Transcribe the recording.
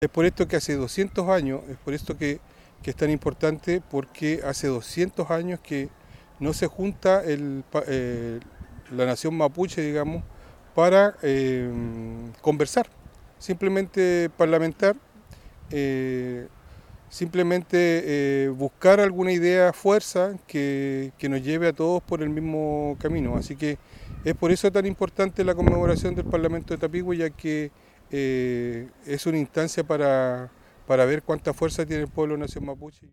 Es por esto que hace 200 años, es por esto que es tan importante, porque hace 200 años que no se junta la nación mapuche, digamos, para conversar, simplemente parlamentar, eh, simplemente buscar alguna idea, fuerza que nos lleve a todos por el mismo camino. Así que es por eso tan importante la conmemoración del Parlamento de Tapigüe, ya que es una instancia para ver cuánta fuerza tiene el pueblo nación mapuche.